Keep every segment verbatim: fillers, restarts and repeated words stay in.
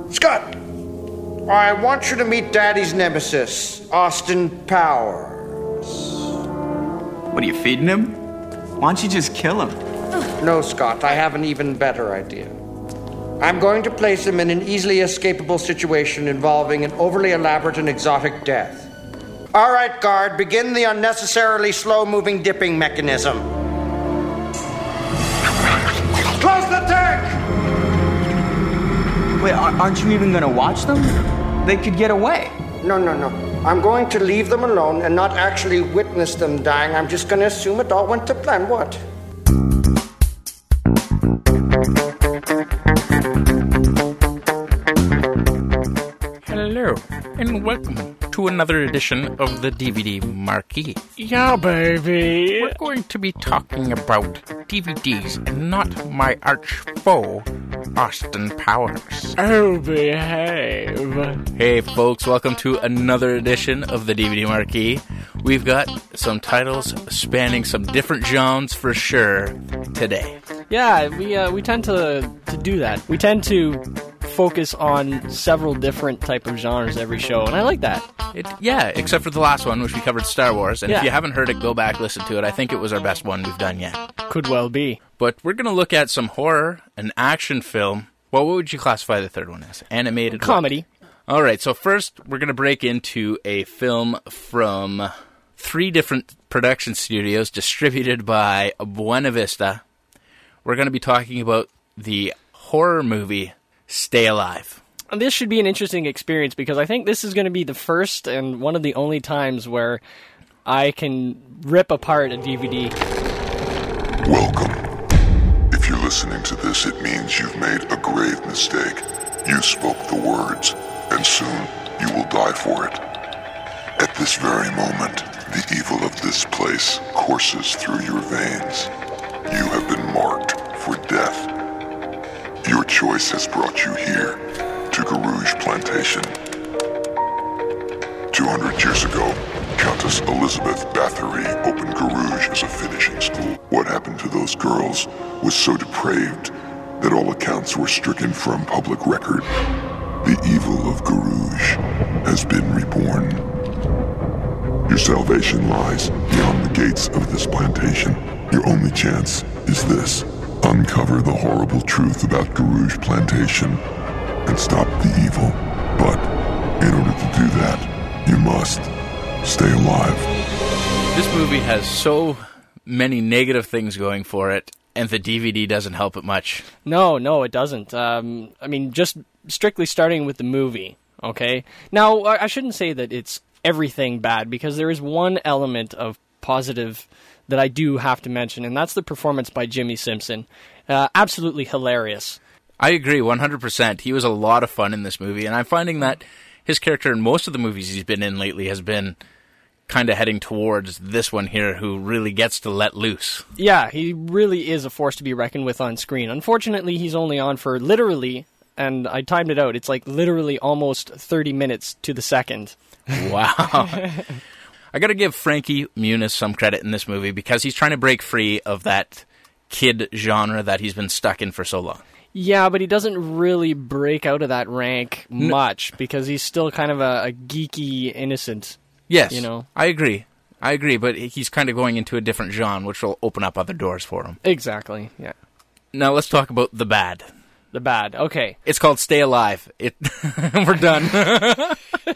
Scott, I want you to meet Daddy's nemesis, Austin Powers. What, are you feeding him? Why don't you just kill him? No, Scott, I have an even better idea. I'm going to place him in an easily escapable situation involving an overly elaborate and exotic death. All right, guard, begin the unnecessarily slow-moving dipping mechanism. Close the tank! Wait, aren't you even going to watch them? They could get away. No, no, no. I'm going to leave them alone and not actually witness them dying. I'm just going to assume it all went to plan. What? Hello, and welcome to another edition of the D V D Marquee. Yeah, baby. We're going to be talking about D V Ds and not my arch foe, Austin Powers. Oh, behave. Hey, folks, welcome to another edition of the D V D Marquee. We've got some titles spanning some different genres for sure today. Yeah, we uh, we tend to to do that. We tend to focus on several different type of genres every show, and I like that. It, yeah, except for the last one, which we covered Star Wars. And yeah. If you haven't heard it, go back, listen to it. I think it was our best one we've done yet. Could well be. But we're going to look at some horror, an action film. Well, what would you classify the third one as? Animated? Comedy. What? All right, so first we're going to break into a film from three different production studios distributed by Buena Vista. We're going to be talking about the horror movie Stay Alive. This should be an interesting experience because I think this is going to be the first and one of the only times where I can rip apart a D V D. Welcome. If you're listening to this, it means you've made a grave mistake. You spoke the words, and soon you will die for it. At this very moment, the evil of this place courses through your veins. You have been marked for death. Your choice has brought you here, to Garouge Plantation. Two hundred years ago, Countess Elizabeth Bathory opened Garouge as a finishing school. What happened to those girls was so depraved that all accounts were stricken from public record. The evil of Garouge has been reborn. Your salvation lies beyond the gates of this plantation. Your only chance is this. Uncover the horrible truth about Garouge Plantation and stop the evil. But in order to do that, you must stay alive. This movie has so many negative things going for it, and the D V D doesn't help it much. No, no, it doesn't. Um, I mean, just strictly starting with the movie, okay? Now, I shouldn't say that it's everything bad, because there is one element of positive that I do have to mention, and that's the performance by Jimmy Simpson. Uh, absolutely hilarious. I agree, one hundred percent. He was a lot of fun in this movie, and I'm finding that his character in most of the movies he's been in lately has been kind of heading towards this one here, who really gets to let loose. Yeah, he really is a force to be reckoned with on screen. Unfortunately, he's only on for literally, and I timed it out, it's like literally almost thirty minutes to the second. Wow. I got to give Frankie Muniz some credit in this movie because he's trying to break free of that kid genre that he's been stuck in for so long. Yeah, but he doesn't really break out of that rank much because he's still kind of a, a geeky innocent. Yes, you know? I agree. I agree, but he's kind of going into a different genre, which will open up other doors for him. Exactly, yeah. Now let's talk about the bad. The bad, okay. It's called Stay Alive. It. We're done.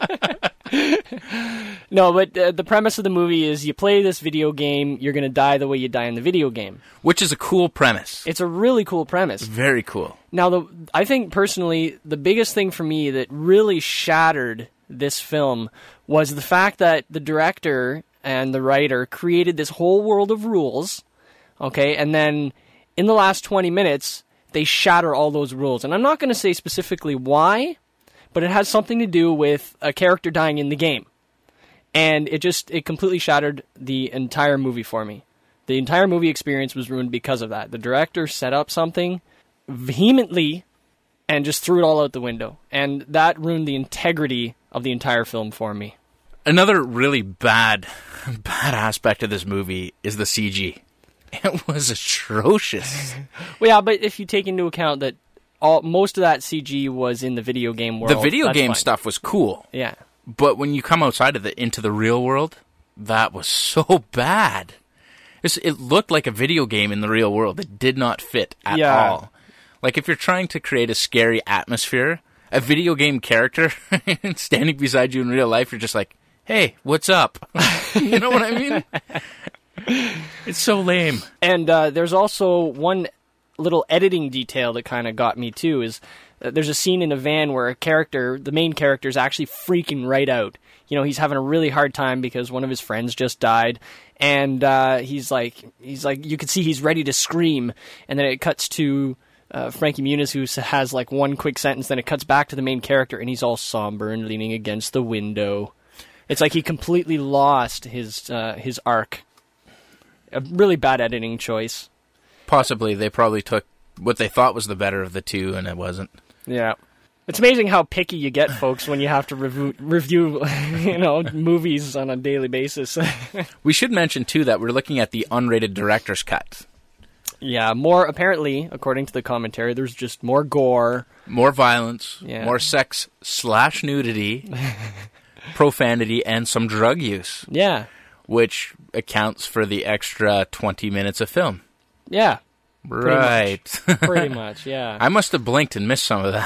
No, but uh, the premise of the movie is you play this video game, you're going to die the way you die in the video game. Which is a cool premise. It's a really cool premise. Very cool. Now, the I think, personally, the biggest thing for me that really shattered this film was the fact that the director and the writer created this whole world of rules, okay, and then in the last twenty minutes, they shatter all those rules. And I'm not going to say specifically why, but it has something to do with a character dying in the game. And it just, it completely shattered the entire movie for me. The entire movie experience was ruined because of that. The director set up something vehemently and just threw it all out the window. And that ruined the integrity of the entire film for me. Another really bad, bad aspect of this movie is the C G. It was atrocious. Well, yeah, but if you take into account that all most of that C G was in the video game world. The video That's game fine. stuff was cool. Yeah. But when you come outside of it into the real world, that was so bad. It's, it looked like a video game in the real world. It did not fit at Yeah. all. Like if you're trying to create a scary atmosphere, a video game character standing beside you in real life, you're just like, hey, what's up? You know what I mean? It's so lame. And uh, there's also one little editing detail that kind of got me too, is uh, there's a scene in a van where a character, the main character, is actually freaking right out. You know, he's having a really hard time because one of his friends just died, and uh, he's like, he's like, you can see he's ready to scream, and then it cuts to uh, Frankie Muniz, who has like one quick sentence, then it cuts back to the main character, and he's all somber and leaning against the window. It's like he completely lost his uh, his arc. A really bad editing choice. Possibly they probably took what they thought was the better of the two, and it wasn't. Yeah. It's amazing how picky you get, folks, when you have to review, review you know, movies on a daily basis. We should mention, too, that we're looking at the unrated director's cut. Yeah, more, apparently, according to the commentary, there's just more gore. More violence, Yeah. more sex slash nudity, profanity, and some drug use, Yeah. which accounts for the extra twenty minutes of film. Yeah. Right. Pretty much, yeah. I must have blinked and missed some of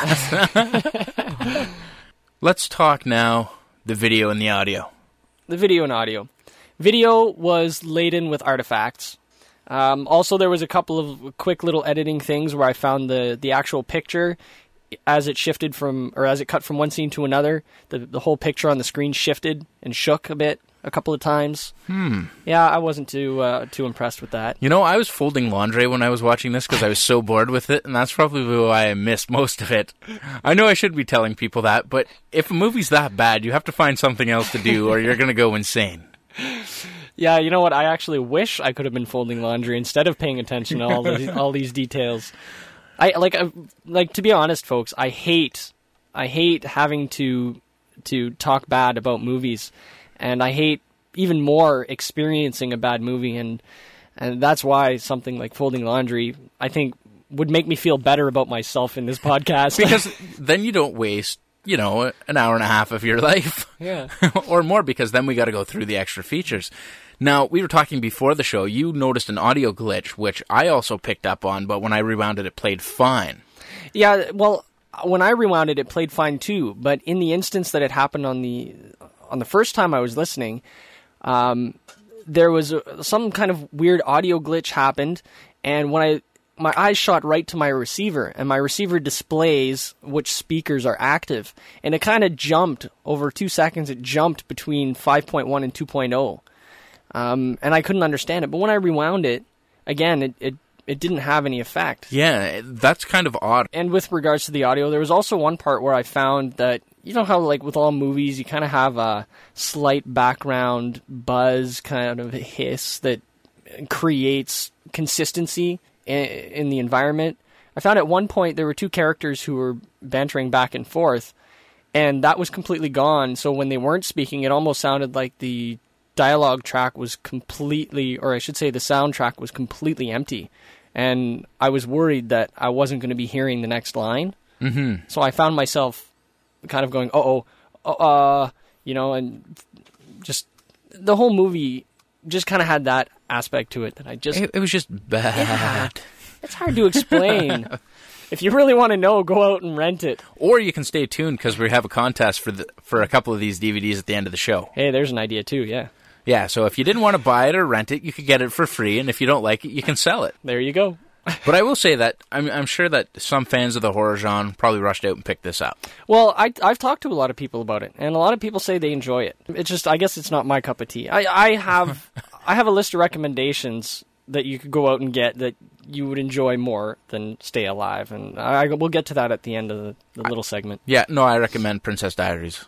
that. Let's talk now the video and the audio. The video and audio. Video was laden with artifacts. Um, also, there was a couple of quick little editing things where I found the, the actual picture as it shifted from, or as it cut from one scene to another. The the whole picture on the screen shifted and shook a bit a couple of times. Hmm. Yeah, I wasn't too uh, too impressed with that. You know, I was folding laundry when I was watching this because I was so bored with it, and that's probably why I missed most of it. I know I should be telling people that, but if a movie's that bad, you have to find something else to do or you're going to go insane. Yeah, you know what? I actually wish I could have been folding laundry instead of paying attention to all these, all these details. I like I, like to be honest, folks. I hate I hate having to to talk bad about movies, and I hate even more experiencing a bad movie, and and that's why something like folding laundry, I think, would make me feel better about myself in this podcast. Because then you don't waste, you know, an hour and a half of your life. Yeah. Or more, because then we got to go through the extra features. Now, we were talking before the show, you noticed an audio glitch, which I also picked up on, but when I rewound it, it played fine. Yeah, well, when I rewound it, it played fine too, but in the instance that it happened on the on the first time I was listening, um, there was a, some kind of weird audio glitch happened, and when I my eyes shot right to my receiver, and my receiver displays which speakers are active, and it kind of jumped over two seconds. It jumped between five point one and two point oh, um, and I couldn't understand it. But when I rewound it, again, it, it it didn't have any effect. Yeah, that's kind of odd. And with regards to the audio, there was also one part where I found that, you know how, like, with all movies, you kind of have a slight background buzz, kind of hiss that creates consistency in, in the environment. I found at one point there were two characters who were bantering back and forth, and that was completely gone. So when they weren't speaking, it almost sounded like the dialogue track was completely, or I should say the soundtrack was completely empty. And I was worried that I wasn't going to be hearing the next line. Mm-hmm. So I found myself kind of going, uh-oh, uh, you know, and just the whole movie just kind of had that aspect to it that I just... It, it was just bad. Yeah, it's hard to explain. If you really want to know, go out and rent it. Or you can stay tuned because we have a contest for the for a couple of these D V Ds at the end of the show. Hey, there's an idea too, yeah. Yeah, so if you didn't want to buy it or rent it, you could get it for free, and if you don't like it, you can sell it. There you go. But I will say that I'm, I'm sure that some fans of the horror genre probably rushed out and picked this up. Well, I, I've talked to a lot of people about it, and a lot of people say they enjoy it. It's just, I guess it's not my cup of tea. I, I have I have a list of recommendations that you could go out and get that you would enjoy more than Stay Alive, and I, we'll get to that at the end of the, the little segment. Yeah, no, I recommend Princess Diaries.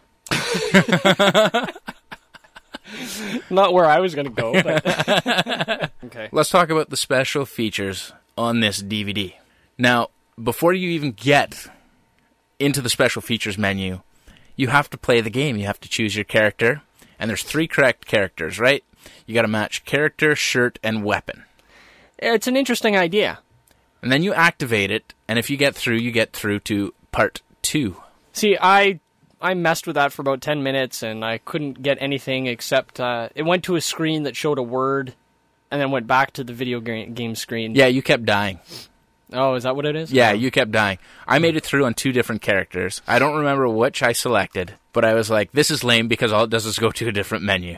Not where I was going to go, but... Okay. Let's talk about the special features on this D V D. Now, before you even get into the special features menu, you have to play the game. You have to choose your character, and there's three correct characters, right? You got to match character, shirt, and weapon. It's an interesting idea. And then you activate it, and if you get through, you get through to part two. See, I I messed with that for about ten minutes, and I couldn't get anything except uh, it went to a screen that showed a word, and then went back to the video game screen. Yeah, you kept dying. Oh, is that what it is? Yeah, you kept dying. I made it through on two different characters. I don't remember which I selected, but I was like, this is lame because all it does is go to a different menu.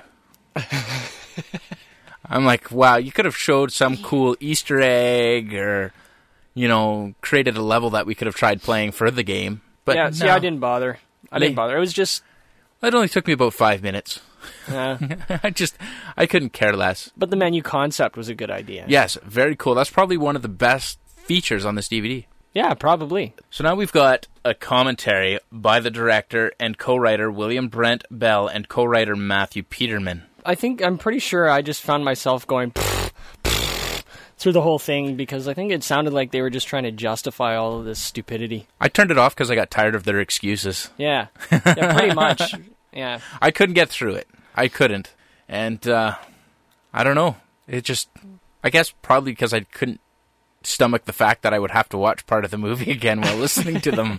I'm like, wow, you could have showed some cool Easter egg or, you know, created a level that we could have tried playing for the game. But yeah, no. see, I didn't bother. I They- didn't bother. It was just... It only took me about five minutes. Uh, I just, I couldn't care less. but the menu concept was a good idea. Yes, very cool. That's probably one of the best features on this D V D. Yeah, probably. So now we've got a commentary by the director and co-writer William Brent Bell and co-writer Matthew Peterman. I think, I'm pretty sure I just found myself going pfft, pfft, through the whole thing because I think it sounded like they were just trying to justify all of this stupidity. I turned it off because I got tired of their excuses. Yeah, yeah, pretty much. Yeah. I couldn't get through it. I couldn't. And, uh, I don't know. It just, I guess probably because I couldn't stomach the fact that I would have to watch part of the movie again while listening to them.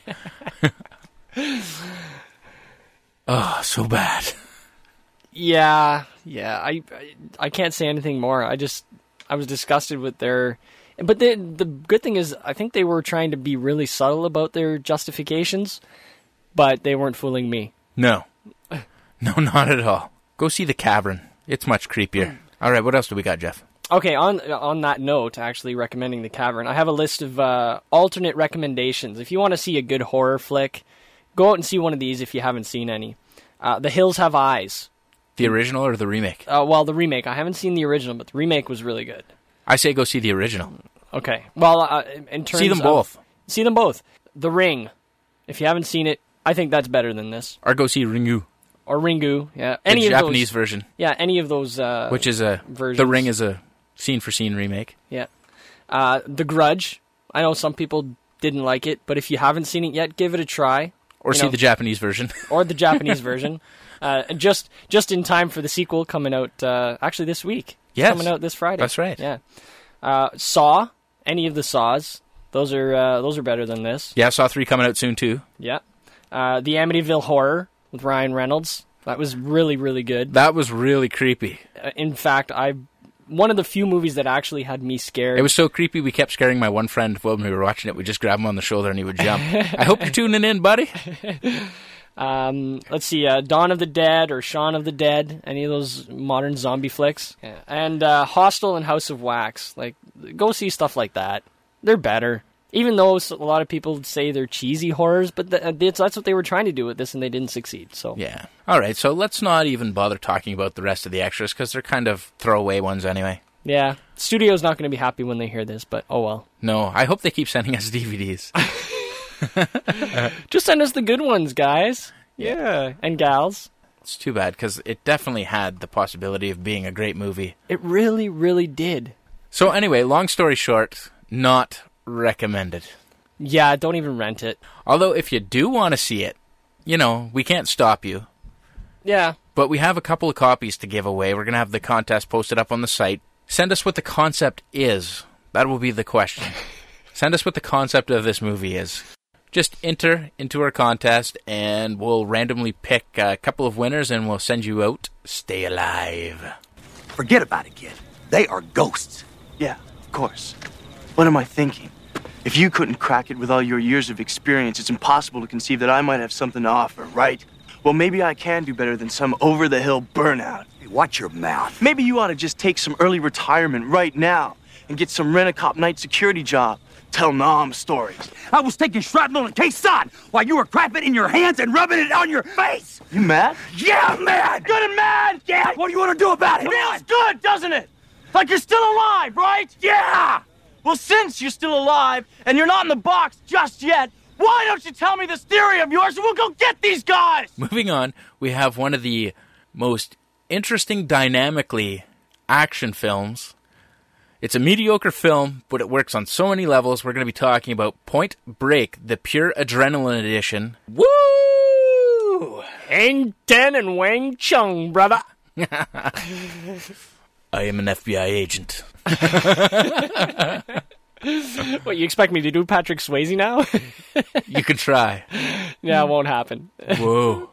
Oh, so bad. Yeah, yeah. I, I I can't say anything more. I just I was disgusted with their. But the the good thing is, I think they were trying to be really subtle about their justifications, but they weren't fooling me. No. No, not at all. Go see The Cavern. It's much creepier. All right, what else do we got, Jeff? Okay, on on that note, actually recommending The Cavern, I have a list of uh, alternate recommendations. If you want to see a good horror flick, go out and see one of these if you haven't seen any. Uh, The Hills Have Eyes. The original or the remake? Uh, well, the remake. I haven't seen the original, but the remake was really good. I say go see the original. Okay. Well, uh, in terms See them of- both. see them both. The Ring. If you haven't seen it, I think that's better than this. Or go see Ringu. Or Ringu. Yeah. The Any of Japanese those, version. Yeah, any of those. Uh, Which is a... versions. The Ring is a scene-for-scene remake. Yeah. Uh, The Grudge. I know some people didn't like it, but if you haven't seen it yet, give it a try. Or You see know, the Japanese version. or the Japanese version. Uh, just just in time for the sequel coming out uh, actually this week. Yes. Coming out this Friday. That's right. Yeah. Uh, Saw. Any of the Saws. Those are uh, those are better than this. Yeah, Saw three coming out soon, too. Yeah. Uh, the Amityville Horror with Ryan Reynolds. That was really, really good. That was really creepy. Uh, in fact, I one of the few movies that actually had me scared. It was so creepy, we kept scaring my one friend when we were watching it. We'd just grab him on the shoulder and he would jump. I hope you're tuning in, buddy. Um, let's see, uh, Dawn of the Dead or Shaun of the Dead, any of those modern zombie flicks. Yeah. And uh, Hostel and House of Wax. Like, go see stuff like that. They're better. Even though a lot of people say they're cheesy horrors, but th- that's what they were trying to do with this, and they didn't succeed. So Yeah. All right, so let's not even bother talking about the rest of the extras, because they're kind of throwaway ones anyway. yeah, studio's not going to be happy when they hear this, but oh well. No, I hope they keep sending us D V Ds. Just send us the good ones, guys. Yeah, and gals. It's too bad, because it definitely had the possibility of being a great movie. It really, really did. So anyway, long story short, not recommended. Yeah, don't even rent it. Although, if you do want to see it, you know, we can't stop you. Yeah. But we have a couple of copies to give away. We're going to have the contest posted up on the site. Send us what the concept is. That will be the question. Send us what the concept of this movie is. Just enter into our contest, and we'll randomly pick a couple of winners, and we'll send you out Stay Alive. Forget about it, kid. They are ghosts. Yeah, of course. What am I thinking? If you couldn't crack it with all your years of experience, it's impossible to conceive that I might have something to offer, right? Well, maybe I can do better than some over-the-hill burnout. Hey, watch your mouth. Maybe you ought to just take some early retirement right now and get some rent-a-cop night security job. Tell Nom stories. I was taking shrapnel in Quezon while you were crapping in your hands and rubbing it on your face. You mad? Yeah, I'm mad. Good and mad! Yeah. What do you want to do about it? Feels good, doesn't it? Like you're still alive, right? Yeah. Well, since you're still alive and you're not in the box just yet, why don't you tell me this theory of yours and we'll go get these guys? Moving on, we have one of the most interesting dynamically action films. It's a mediocre film, but it works on so many levels. We're going to be talking about Point Break, the Pure Adrenaline Edition. Woo! Hang Ten and Wang Chung, brother. I am an F B I agent. What, you expect me to do Patrick Swayze now? You could try. Yeah, it won't happen. Whoa.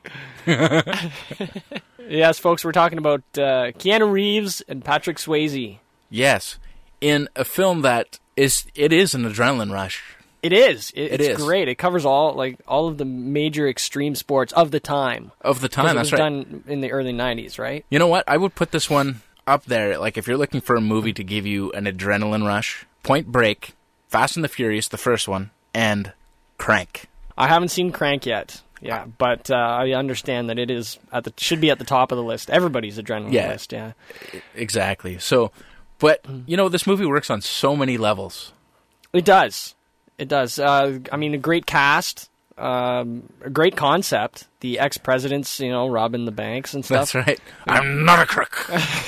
Yes, folks, we're talking about uh, Keanu Reeves and Patrick Swayze. Yes. In a film that is, it is an adrenaline rush. It is. It, It it's is. great. It covers all like all of the major extreme sports of the time. Of the 'Cause time, it that's was right. done in the early nineties, right? You know what? I would put this one up there. Like, if you're looking for a movie to give you an adrenaline rush, Point Break, Fast and the Furious, the first one, and Crank. I haven't seen Crank yet. Yeah, but uh, I understand that it is at the should be at the top of the list. Everybody's adrenaline Yeah. list. Yeah. Exactly. So, but, you know, this movie works on so many levels. It does. It does. Uh, I mean, a great cast, um, a great concept. The ex-presidents, you know, robbing the banks and stuff. That's right. I'm not a crook.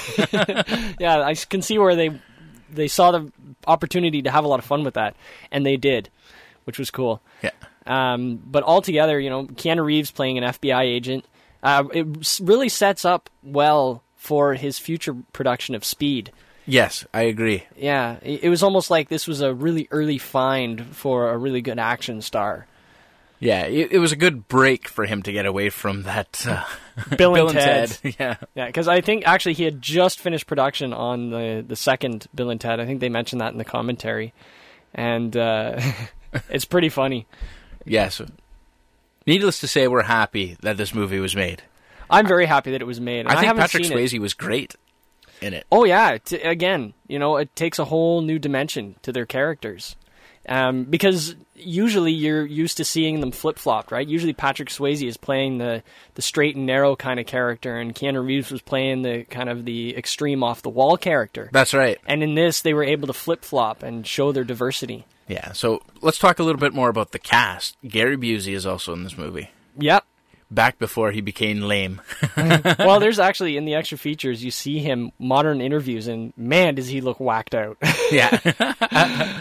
Yeah, I can see where they they saw the opportunity to have a lot of fun with that, and they did, which was cool. Yeah. Um, but altogether, you know, Keanu Reeves playing an F B I agent, uh, it s- really sets up well for his future production of Speed. Yes, I agree. Yeah, it it was almost like this was a really early find for a really good action star. Yeah, it, it was a good break for him to get away from that uh, Bill, and and Ted. Ted. Yeah. Yeah, because I think actually he had just finished production on the, the second Bill and Ted. I think they mentioned that in the commentary. And uh, it's pretty funny. Yes. Needless to say, we're happy that this movie was made. I'm very happy that it was made. and I think haven't Patrick seen it. Swayze was great in it. Oh yeah, t- again, you know, it takes a whole new dimension to their characters. Um, because usually you're used to seeing them flip-flopped, right? Usually Patrick Swayze is playing the, the straight and narrow kind of character, and Keanu Reeves was playing the kind of the extreme off-the-wall character. That's right. And in this, they were able to flip-flop and show their diversity. Yeah, so let's talk a little bit more about the cast. Gary Busey is also in this movie. Yep. Back before he became lame. Well, there's actually, in the extra features, you see him modern interviews, and man, does he look whacked out. Yeah.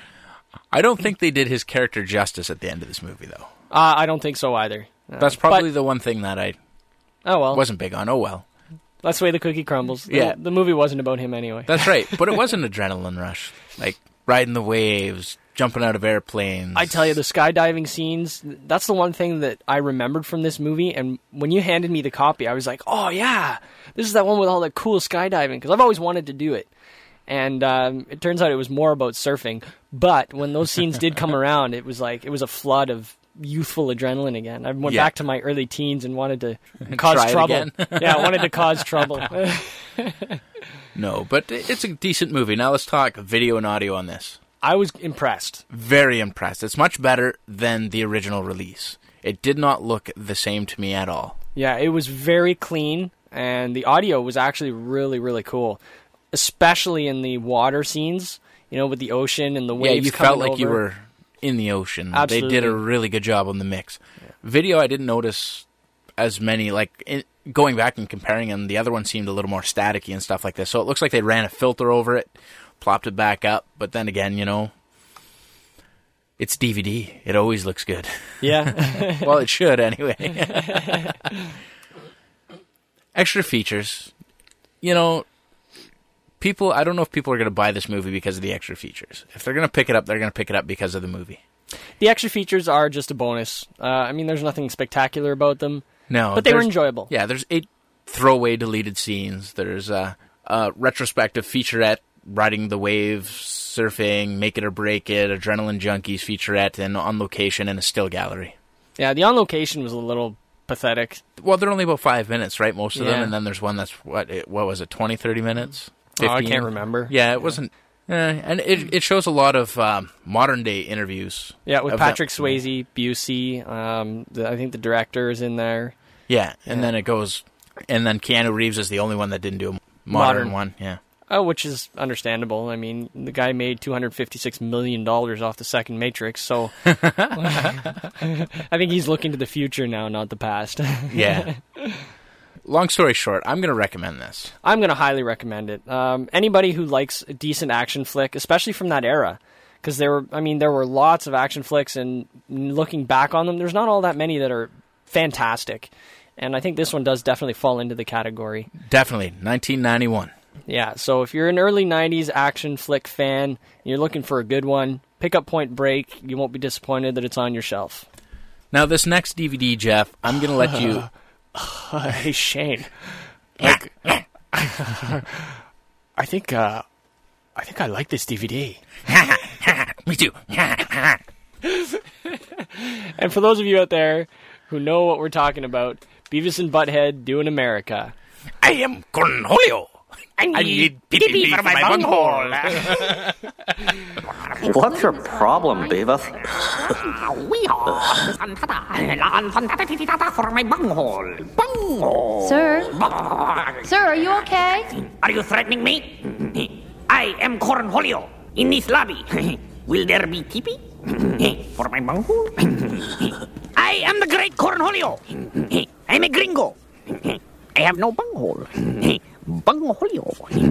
I don't think they did his character justice at the end of this movie, though. Uh, I don't think so either. Uh, That's probably but- the one thing that I Oh, well. wasn't big on. Oh, well. That's the way the cookie crumbles. The- Yeah. The movie wasn't about him anyway. That's right. But it was an adrenaline rush. Like, riding the waves, jumping out of airplanes. I tell you, the skydiving scenes, that's the one thing that I remembered from this movie, and when you handed me the copy, I was like, oh yeah, this is that one with all that cool skydiving, because I've always wanted to do it. And um, it turns out it was more about surfing, but when those scenes did come around, it was like, it was a flood of youthful adrenaline again. I went Yeah. back to my early teens and wanted to cause Try it trouble. again. Yeah, I wanted to cause trouble. No, but it's a decent movie. Now let's talk video and audio on this. I was impressed. Very impressed. It's much better than the original release. It did not look the same to me at all. Yeah, it was very clean, and the audio was actually really, really cool, especially in the water scenes, you know, with the ocean and the waves. Yeah, you coming felt like you over. were in the ocean. Absolutely. They did a really good job on the mix. Yeah. Video, I didn't notice as many, like, in, going back and comparing them, the other one seemed a little more staticky and stuff like this. So it looks like they ran a filter over it, plopped it back up, but then again, you know, it's D V D. It always looks good. Yeah. Well, it should anyway. Extra features. You know, people, I don't know if people are going to buy this movie because of the extra features. If they're going to pick it up, they're going to pick it up because of the movie. The extra features are just a bonus. Uh, I mean, there's nothing spectacular about them. No. But they were there's- enjoyable. Yeah, there's eight throwaway deleted scenes. There's a, a retrospective featurette, riding the waves, surfing, make it or break it, Adrenaline Junkies featurette, and On Location and a still gallery. Yeah, the on location was a little pathetic. Well, they're only about five minutes, right, most of them, Yeah. and then there's one that's, what it, what was it, twenty, thirty minutes? Oh, I fifteen? can't remember. Yeah, it wasn't... Eh, and it it shows a lot of um, modern-day interviews. Yeah, with of them. Patrick Swayze, Busey, um, the, I think the director is in there. Yeah, and Yeah. then it goes... And then Keanu Reeves is the only one that didn't do a modern, Modern. one, yeah. Oh, which is understandable. I mean, the guy made two hundred fifty-six million dollars off the second Matrix, so I think he's looking to the future now, not the past. Yeah. Long story short, I'm going to recommend this. I'm going to highly recommend it. Um, anybody who likes a decent action flick, especially from that era, because there were, I mean, there were lots of action flicks, and looking back on them, there's not all that many that are fantastic. And I think this one does definitely fall into the category. Definitely, nineteen ninety-one. Yeah, so if you're an early nineties action flick fan, and you're looking for a good one, pick up Point Break. You won't be disappointed that it's on your shelf. Now, this next D V D, Jeff, I'm going to let you... Hey, Shane. Like, I think, uh, I think I like this D V D. Me too. And for those of you out there who know what we're talking about, Beavis and Butthead Doing America. I am Cornholio. I need, I need pee-pee for my bunghole. What's your problem, Beavis? For my bunghole. Bunghole. Sir? Sir, are you okay? Are you threatening me? I am Cornholio in this lobby. Will there be teepee? For my bunghole? I am the great Cornholio. I'm a gringo. I have no bunghole. Bunghole.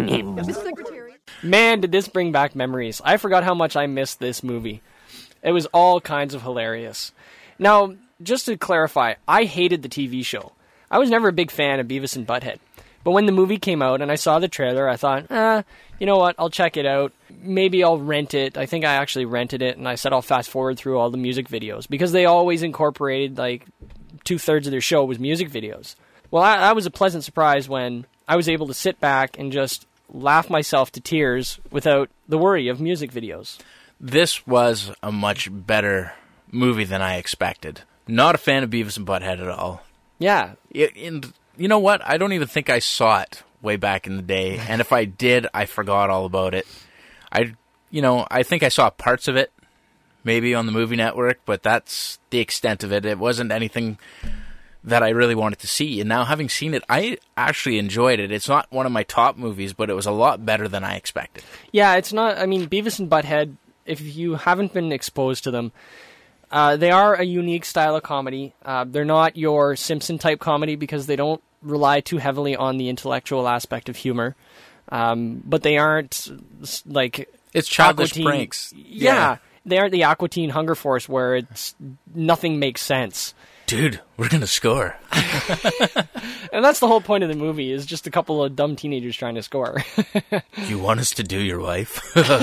Man, did this bring back memories. I forgot how much I missed this movie. It was all kinds of hilarious. Now, just to clarify, I hated the T V show. I was never a big fan of Beavis and Butthead. But when the movie came out and I saw the trailer, I thought, eh, you know what, I'll check it out. Maybe I'll rent it. I think I actually rented it, and I said I'll fast forward through all the music videos, because they always incorporated, like, two-thirds of their show was music videos. Well, I, I was a pleasant surprise when I was able to sit back and just laugh myself to tears without the worry of music videos. This was a much better movie than I expected. Not a fan of Beavis and Butthead at all. Yeah. It, and you know what? I don't even think I saw it way back in the day. And if I did, I forgot all about it. I, you know, I think I saw parts of it, maybe on the Movie Network, but that's the extent of it. It wasn't anything that I really wanted to see. And now, having seen it, I actually enjoyed it. It's not one of my top movies, but it was a lot better than I expected. Yeah, it's not, I mean, Beavis and Butthead, if you haven't been exposed to them, uh, they are a unique style of comedy. Uh, they're not your Simpson-type comedy because they don't rely too heavily on the intellectual aspect of humor. Um, but they aren't, like... It's childish Aqua Teen. pranks. Yeah. yeah. They aren't the Aqua Teen Hunger Force where it's nothing makes sense. Dude, we're going to score. And that's the whole point of the movie, is just a couple of dumb teenagers trying to score. You want us to do your wife?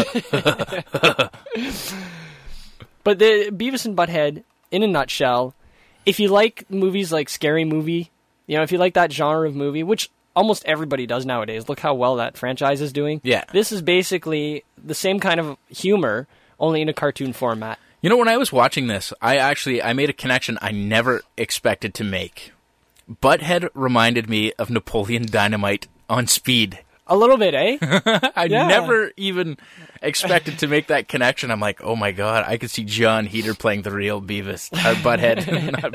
But the Beavis and Butthead, in a nutshell, if you like movies like Scary Movie, you know, if you like that genre of movie, which almost everybody does nowadays, look how well that franchise is doing. Yeah. This is basically the same kind of humor, only in a cartoon format. You know, when I was watching this, I actually, I made a connection I never expected to make. Butthead reminded me of Napoleon Dynamite on Speed. A little bit, eh? I Yeah. never even expected to make that connection. I'm like, oh my god, I could see John Heater playing the real Beavis, or Butthead, not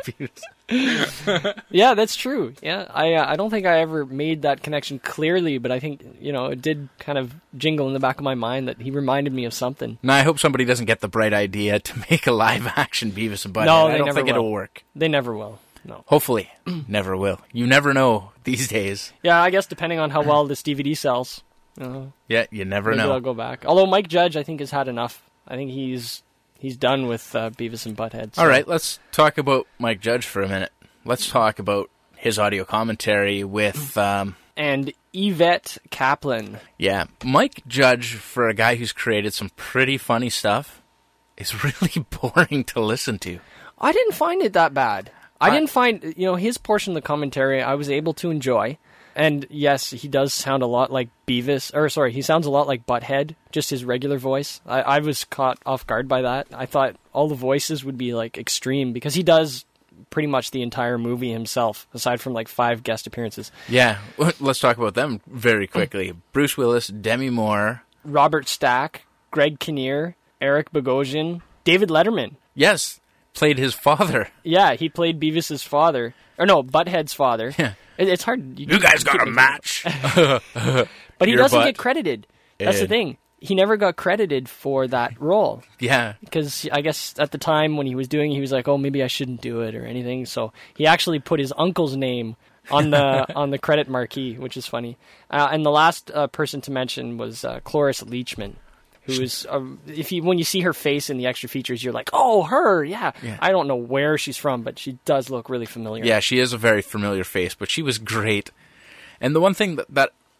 Beavis. Yeah, that's true. Yeah, I uh, I don't think I ever made that connection clearly, but I think, you know, it did kind of jingle in the back of my mind that he reminded me of something. Now, I hope somebody doesn't get the bright idea to make a live-action Beavis and Butthead. No, I they don't never think will. it'll work. They never will. No. Hopefully. Never will. You never know these days. Yeah, I guess depending on how well this D V D sells. Uh, Yeah, you never maybe know. I'll go back. Although Mike Judge, I think, has had enough. I think he's he's done with uh, Beavis and Butthead. So. All right, let's talk about Mike Judge for a minute. Let's talk about his audio commentary with... Um, and Yvette Kaplan. Yeah, Mike Judge, for a guy who's created some pretty funny stuff, is really boring to listen to. I didn't find it that bad. I, I didn't find, you know, his portion of the commentary I was able to enjoy. And yes, he does sound a lot like Beavis, or sorry, he sounds a lot like Butthead, just his regular voice. I, I was caught off guard by that. I thought all the voices would be like extreme, because he does pretty much the entire movie himself, aside from like five guest appearances. Yeah, let's talk about them very quickly. Bruce Willis, Demi Moore. Robert Stack, Greg Kinnear, Eric Bogosian, David Letterman. Yes, played his father. Yeah, he played Beavis's father. Or no, Butthead's father. Yeah. It, it's hard. You guys got a match. But he Your doesn't butt. get credited. That's the And- thing. He never got credited for that role. Yeah. Because I guess at the time when he was doing it, he was like, oh, maybe I shouldn't do it or anything. So he actually put his uncle's name on the on the credit marquee, which is funny. Uh, and the last uh, person to mention was uh, Cloris Leachman, who is, uh, if you when you see her face in the extra features, you're like, oh, her, yeah. Yeah. I don't know where she's from, but she does look really familiar. Yeah, she is a very familiar face, but she was great. And the one thing that, that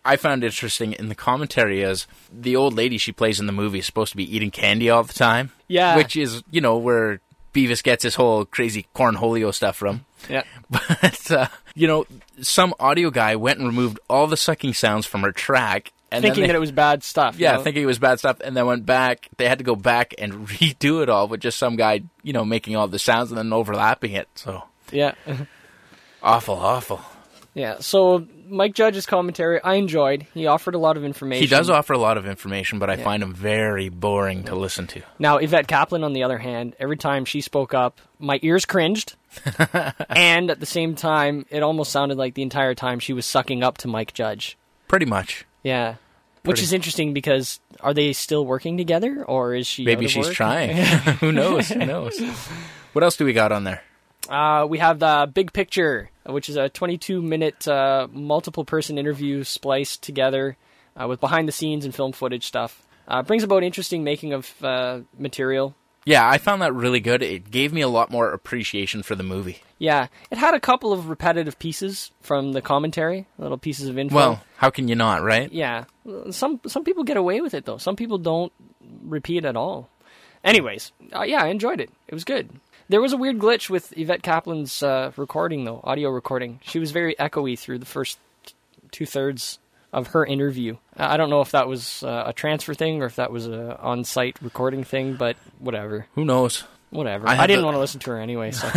I found interesting in the commentary is the old lady she plays in the movie is supposed to be eating candy all the time. Yeah. Which is, you know, where Beavis gets his whole crazy cornholio stuff from. Yeah. But, uh, you know, some audio guy went and removed all the sucking sounds from her track. And thinking they, that it was bad stuff. Yeah, you know? thinking it was bad stuff, and then went back. They had to go back and redo it all with just some guy, you know, making all the sounds and then overlapping it. So yeah, awful, awful. Yeah. So Mike Judge's commentary, I enjoyed. He offered a lot of information. He does offer a lot of information, but I yeah. find him very boring to listen to. Now, Yvette Kaplan, on the other hand, every time she spoke up, my ears cringed, and at the same time, it almost sounded like the entire time she was sucking up to Mike Judge. Pretty much. Yeah. Which Pretty. is interesting because are they still working together, or is she Maybe out of she's work? trying. Who knows? Who knows? What else do we got on there? Uh, we have the Big Picture, which is a twenty-two minute uh, multiple-person interview spliced together uh, with behind-the-scenes and film footage stuff. Uh, brings about interesting making of uh, material. Yeah, I found that really good. It gave me a lot more appreciation for the movie. Yeah, it had a couple of repetitive pieces from the commentary, little pieces of info. Well, how can you not, right? Yeah. Some some people get away with it, though. Some people don't repeat at all. Anyways, uh, yeah, I enjoyed it. It was good. There was a weird glitch with Yvette Kaplan's uh, recording, though, audio recording. She was very echoey through the first two-thirds of her interview. I don't know if that was uh, a transfer thing or if that was an on-site recording thing, but whatever. Who knows? Whatever. I, I didn't the... want to listen to her anyway, so...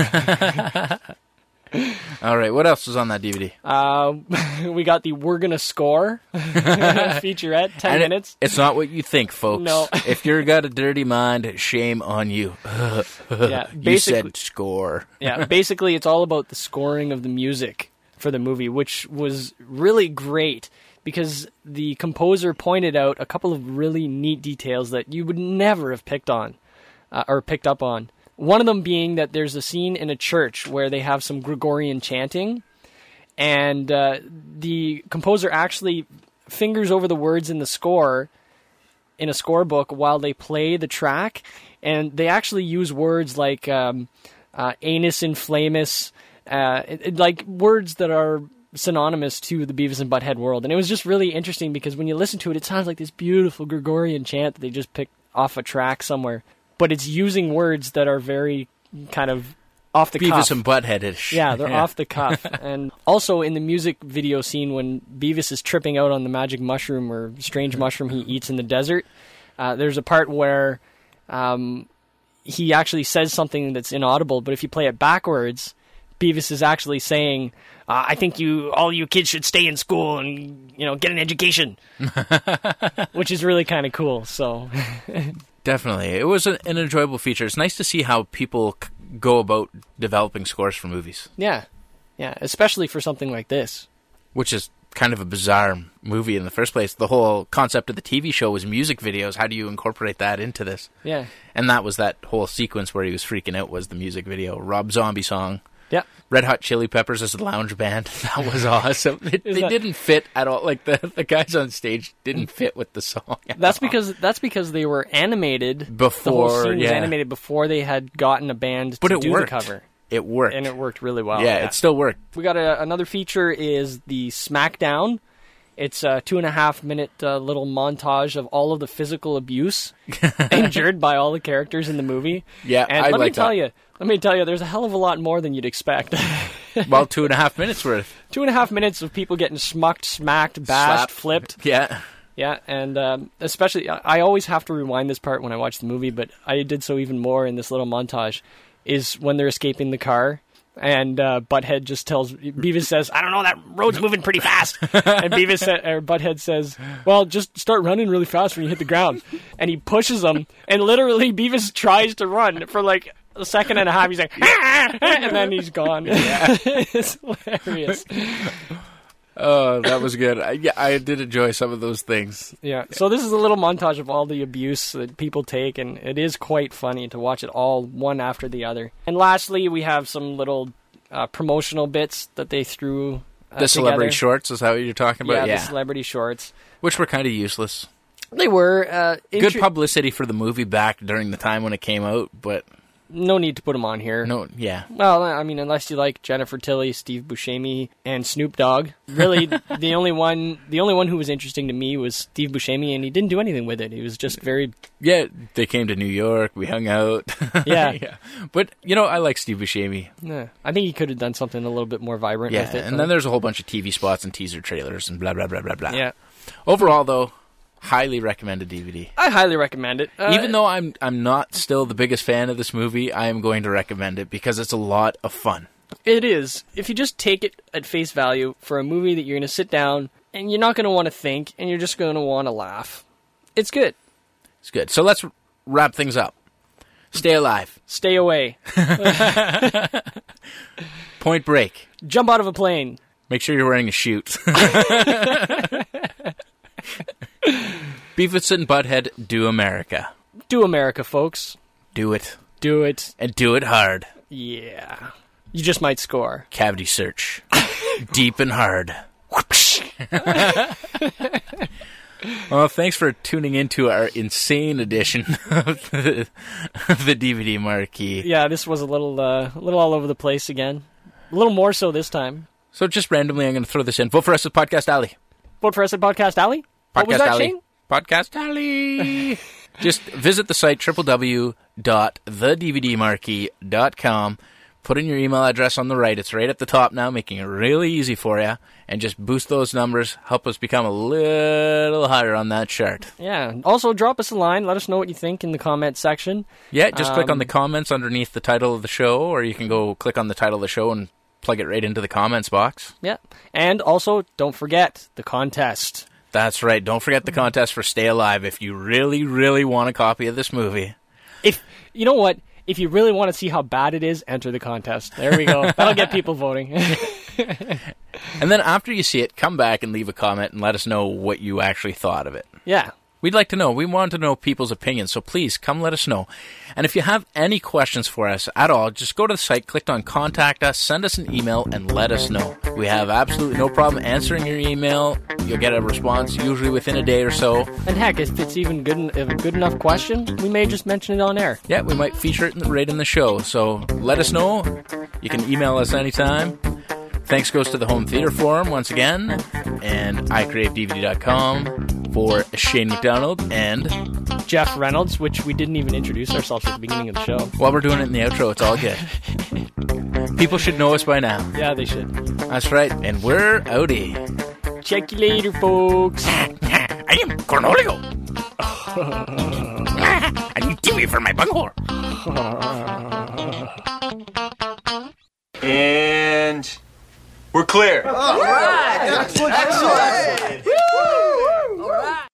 All right, what else was on that D V D? Uh, we got the We're Gonna Score featurette, ten and minutes. It, it's not what you think, folks. No. If you've got a dirty mind, shame on you. Yeah, you said score. Yeah, basically it's all about the scoring of the music for the movie, which was really great because the composer pointed out a couple of really neat details that you would never have picked on uh, or picked up on. One of them being that there's a scene in a church where they have some Gregorian chanting, and uh, the composer actually fingers over the words in the score, in a scorebook, while they play the track, and they actually use words like um, uh, anus inflamus, uh, it, it, like words that are synonymous to the Beavis and Butthead world. And it was just really interesting because when you listen to it, it sounds like this beautiful Gregorian chant that they just picked off a track somewhere. But it's using words that are very kind of off the Beavis cuff. Beavis and Butthead-ish. Yeah, they're yeah. off the cuff. And also in the music video scene when Beavis is tripping out on the magic mushroom or strange mushroom he eats in the desert, uh, there's a part where um, he actually says something that's inaudible, but if you play it backwards, Beavis is actually saying, uh, I think you, all you kids should stay in school and, you know, get an education. Which is really kind of cool, so... Definitely. It was an, an enjoyable feature. It's nice to see how people c- go about developing scores for movies. Yeah. Yeah, especially for something like this. Which is kind of a bizarre movie in the first place. The whole concept of the T V show was music videos. How do you incorporate that into this? Yeah. And that was that whole sequence where he was freaking out was the music video. Rob Zombie song. Yeah. Red Hot Chili Peppers as a lounge band. That was awesome. It, they that... didn't fit at all. Like, the, the guys on stage didn't fit with the song. That's because that's because they were animated before. The whole scene yeah. was animated before they had gotten a band but to it do worked. the cover. It worked. And it worked really well. Yeah, yeah. It still worked. We got a, another feature is the Smackdown. It's a two and a half minute uh, little montage of all of the physical abuse endured by all the characters in the movie. Yeah, and I let like me tell that. you, let me tell you, there's a hell of a lot more than you'd expect. Well, two and a half minutes worth. Two and a half minutes of people getting smucked, smacked, bashed, Slapped. flipped. Yeah. Yeah, and um, especially, I always have to rewind this part when I watch the movie, but I did so even more in this little montage, is when they're escaping the car, and uh, Butthead just tells, Beavis says, I don't know, that road's moving pretty fast. And Beavis sa- or Butthead says, well, just start running really fast when you hit the ground. And he pushes them, and literally Beavis tries to run for like a second and a half. He's like, and then he's gone. Yeah. It's hilarious. Oh, that was good. I, yeah, I did enjoy some of those things. Yeah. So this is a little montage of all the abuse that people take, and it is quite funny to watch it all one after the other. And lastly, we have some little uh, promotional bits that they threw uh, The celebrity together. shorts is that what you're talking about? Yeah, Yeah, the celebrity shorts. which were kind of useless. They were uh, Good intru- publicity for the movie back during the time when it came out, but no need to put them on here. No, yeah. Well, I mean, unless you like Jennifer Tilly, Steve Buscemi, and Snoop Dogg. Really, the only one, the only one who was interesting to me was Steve Buscemi, and he didn't do anything with it. He was just very. Yeah, they came to New York. We hung out. Yeah, yeah. But you know, I like Steve Buscemi. Yeah, I think he could have done something a little bit more vibrant Yeah, with it. and though. then there's a whole bunch of T V spots and teaser trailers and blah blah blah blah blah. Yeah. Overall, though, highly recommended D V D. I highly recommend it. Uh, Even though I'm I'm not still the biggest fan of this movie, I am going to recommend it because it's a lot of fun. It is. If you just take it at face value for a movie that you're going to sit down and you're not going to want to think and you're just going to want to laugh, it's good. It's good. So let's wrap things up. Stay alive. Stay away. Point Break. Jump out of a plane. Make sure you're wearing a chute. Beavis and Butthead Do America. Do America, folks. Do it. Do it. And do it hard. Yeah. You just might score. Cavity search. Deep and hard. Well, thanks for tuning into our insane edition of the, of the D V D Marquee. Yeah, this was a little, uh, a little all over the place again. A little more so this time. So just randomly, I'm going to throw this in. Vote for us at Podcast Alley. Vote for us at Podcast Alley? Podcast What was that, Alley. Shane? Podcast Alley. Just visit the site, w w w dot the d v d marquee dot com. Put in your email address on the right. It's right at the top now, making it really easy for you. And just boost those numbers. Help us become a little higher on that chart. Yeah. Also, drop us a line. Let us know what you think in the comments section. Yeah, just um, click on the Um, comments underneath the title of the show, or you can go click on the title of the show and plug it right into the comments box. Yeah. And also, don't forget the contest. That's right. Don't forget the contest for Stay Alive if you really, really want a copy of this movie. If you know what? If you really want to see how bad it is, enter the contest. There we go. That'll get people voting. And then after you see it, come back and leave a comment and let us know what you actually thought of it. Yeah. We'd like to know. We want to know people's opinions, so please come let us know. And if you have any questions for us at all, just go to the site, click on Contact Us, send us an email, and let us know. We have absolutely no problem answering your email. You'll get a response usually within a day or so. And heck, if it's even good, if a good enough question, we may just mention it on air. Yeah, we might feature it in the, right in the show. So let us know. You can email us anytime. Thanks goes to the Home Theater Forum once again, and i crave d v d dot com for Shane McDonald and Jeff Reynolds, which we didn't even introduce ourselves at the beginning of the show. While we're doing it in the outro, it's all good. People should know us by now. Yeah, they should. That's right, and we're outie. Check you later, folks. I am Cornholio. I need T V for my bunghole. And we're clear. All right. Excellent. Excellent.